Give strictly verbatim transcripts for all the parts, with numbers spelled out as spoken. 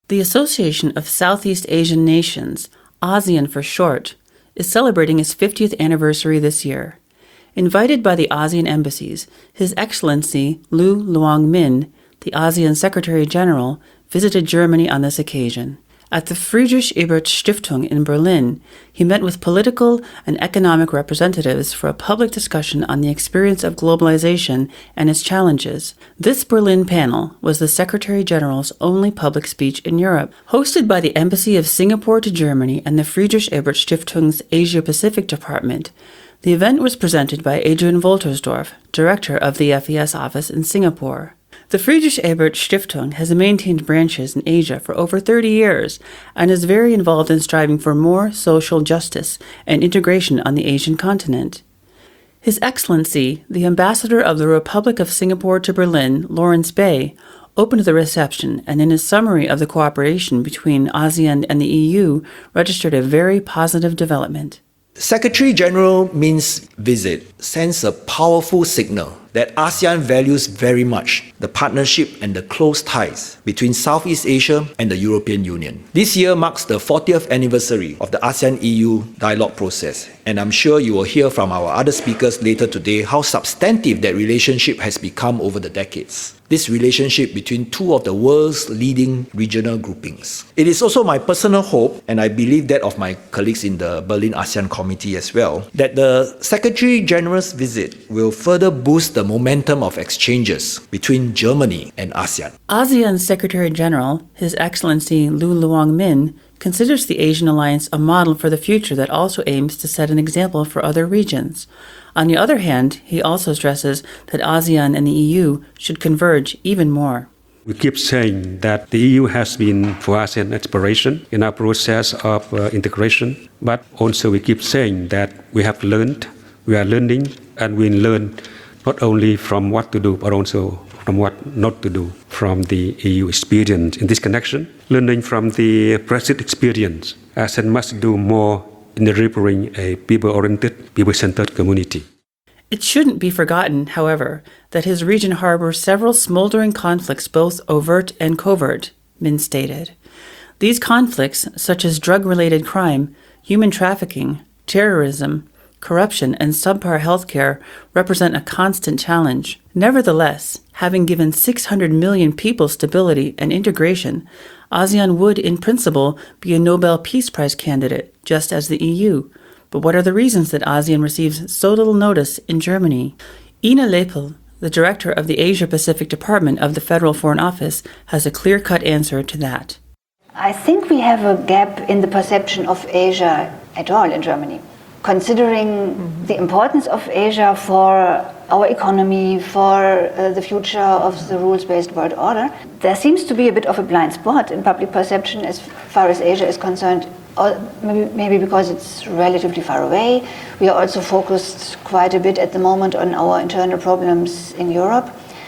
The Association of Southeast Asian Nations, ASEAN for short, is celebrating its fiftieth anniversary this year. Invited by the ASEAN embassies, His Excellency Lu Luang Min, the ASEAN Secretary General, visited Germany on this occasion. At the Friedrich Ebert Stiftung in Berlin, he met with political and economic representatives for a public discussion on the experience of globalization and its challenges. This Berlin panel was the Secretary General's only public speech in Europe. Hosted by the Embassy of Singapore to Germany and the Friedrich Ebert Stiftung's Asia-Pacific Department, the event was presented by Adrian Woltersdorf, director of the F E S office in Singapore. The Friedrich Ebert Stiftung has maintained branches in Asia for over thirty years and is very involved in striving for more social justice and integration on the Asian continent. His Excellency, the Ambassador of the Republic of Singapore to Berlin, Lawrence Bay, opened the reception and in his summary of the cooperation between ASEAN and the E U registered a very positive development. Secretary General Min's visit sends a powerful signal that ASEAN values very much the partnership and the close ties between Southeast Asia and the European Union. This year marks the fortieth anniversary of the ASEAN-E U dialogue process, and I'm sure you will hear from our other speakers later today how substantive that relationship has become over the decades. This relationship between two of the world's leading regional groupings. It is also my personal hope, and I believe that of my colleagues in the Berlin ASEAN Committee as well, that the Secretary General's visit will further boost the momentum of exchanges between Germany and ASEAN. ASEAN Secretary General, His Excellency Lu Luang Min, considers the Asian alliance a model for the future that also aims to set an example for other regions. On the other hand, he also stresses that ASEAN and the E U should converge even more. We keep saying that the E U has been for ASEAN inspiration in our process of uh, integration, but also we keep saying that we have learned, we are learning, and we learn not only from what to do, but also from what not to do from the E U experience in this connection. Learning from the Brexit experience, ASEAN must do more in delivering a people-oriented, people-centered community. It shouldn't be forgotten, however, that his region harbors several smoldering conflicts, both overt and covert, Min stated. These conflicts, such as drug-related crime, human trafficking, terrorism, corruption, and subpar healthcare, represent a constant challenge. Nevertheless, having given six hundred million people stability and integration, ASEAN would, in principle, be a Nobel Peace Prize candidate, just as the E U. But what are the reasons that ASEAN receives so little notice in Germany? Ina Lepel, the director of the Asia-Pacific Department of the Federal Foreign Office, has a clear-cut answer to that. I think we have a gap in the perception of Asia at all in Germany. Considering mm-hmm. the importance of Asia for our economy, for uh, the future of the rules-based world order, there seems to be a bit of a blind spot in public perception as far as Asia is concerned, or maybe, maybe because it's relatively far away. We are also focused quite a bit at the moment on our internal problems in Europe.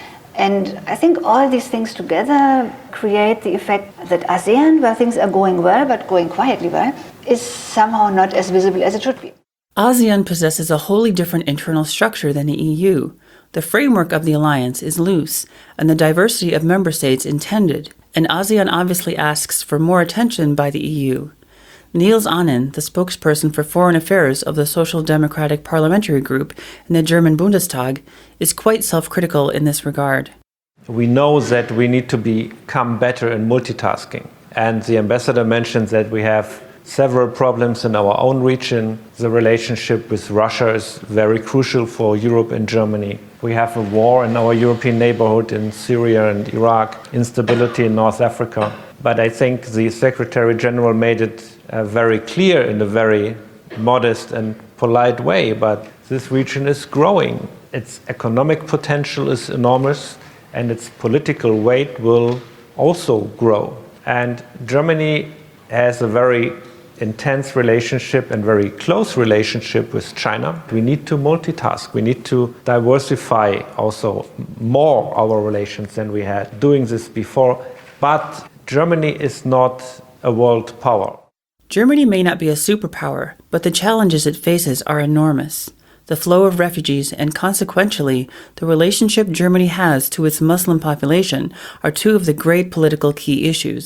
And I think all these things together create the effect that ASEAN, where things are going well, but going quietly well, is somehow not as visible as it should be. ASEAN possesses a wholly different internal structure than the E U. The framework of the alliance is loose, and the diversity of member states intended, and ASEAN obviously asks for more attention by the E U. Niels Ahnen, the spokesperson for foreign affairs of the Social Democratic Parliamentary Group in the German Bundestag, is quite self-critical in this regard. We know that we need to become better in multitasking, and the ambassador mentioned that we have several problems in our own region. The relationship with Russia is very crucial for Europe and Germany. We have a war in our European neighborhood in Syria and Iraq, instability in North Africa. But I think the Secretary General made it uh, very clear in a very modest and polite way, but this region is growing. Its economic potential is enormous, and its political weight will also grow. And Germany has a very intense relationship and very close relationship with China. We need to multitask. We need to diversify also more our relations than we had doing this before. But Germany is not a world power. Germany may not be a superpower, but the challenges it faces are enormous. The flow of refugees and, consequentially, the relationship Germany has to its Muslim population are two of the great political key issues.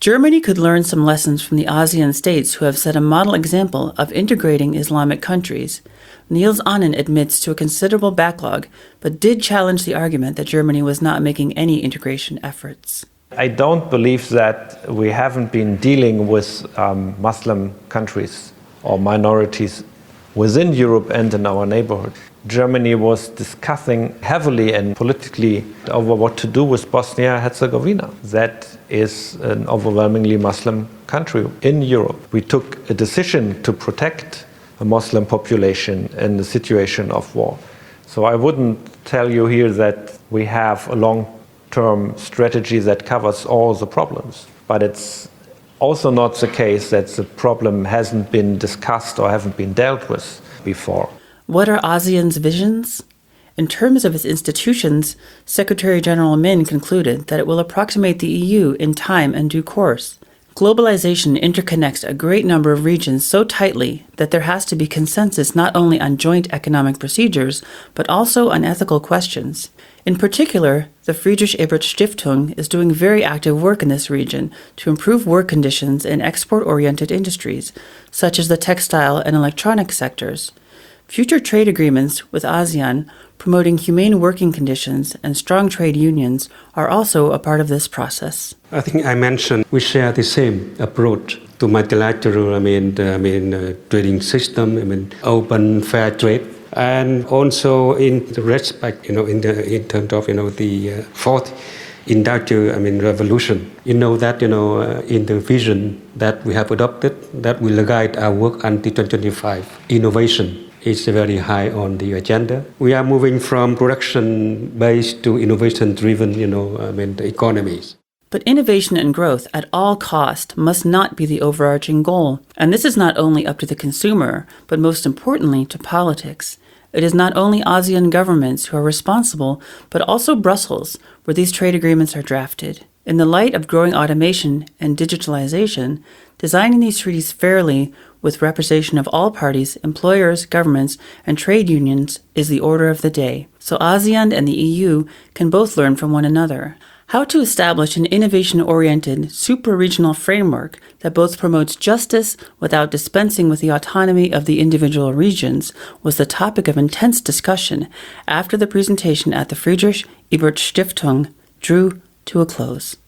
Germany could learn some lessons from the ASEAN states who have set a model example of integrating Islamic countries. Niels Ahnen admits to a considerable backlog, but did challenge the argument that Germany was not making any integration efforts. I don't believe that we haven't been dealing with um, Muslim countries or minorities within Europe and in our neighborhood. Germany was discussing heavily and politically over what to do with Bosnia-Herzegovina. That is an overwhelmingly Muslim country in Europe. We took a decision to protect a Muslim population in the situation of war. So I wouldn't tell you here that we have a long-term strategy that covers all the problems, but it's also not the case that the problem hasn't been discussed or haven't been dealt with before. What are ASEAN's visions? In terms of its institutions, Secretary General Min concluded that it will approximate the E U in time and due course. Globalization interconnects a great number of regions so tightly that there has to be consensus not only on joint economic procedures, but also on ethical questions. In particular, the Friedrich Ebert Stiftung is doing very active work in this region to improve work conditions in export-oriented industries, such as the textile and electronics sectors. Future trade agreements with ASEAN promoting humane working conditions and strong trade unions are also a part of this process. I think I mentioned we share the same approach to multilateral, I mean, uh, I mean, uh, trading system, I mean, open, fair trade, and also in the respect, you know, in the in terms of, you know, the uh, fourth industrial, I mean, revolution. You know that, you know, uh, in the vision that we have adopted, that will guide our work until twenty twenty-five. Innovation is very high on the agenda. We are moving from production-based to innovation-driven, you know, I mean, economies. But innovation and growth at all cost must not be the overarching goal. And this is not only up to the consumer, but most importantly to politics. It is not only ASEAN governments who are responsible, but also Brussels, where these trade agreements are drafted. In the light of growing automation and digitalization, designing these treaties fairly with representation of all parties, employers, governments, and trade unions is the order of the day. So ASEAN and the E U can both learn from one another. How to establish an innovation-oriented, super-regional framework that both promotes justice without dispensing with the autonomy of the individual regions was the topic of intense discussion after the presentation at the Friedrich Ebert Stiftung drew to a close.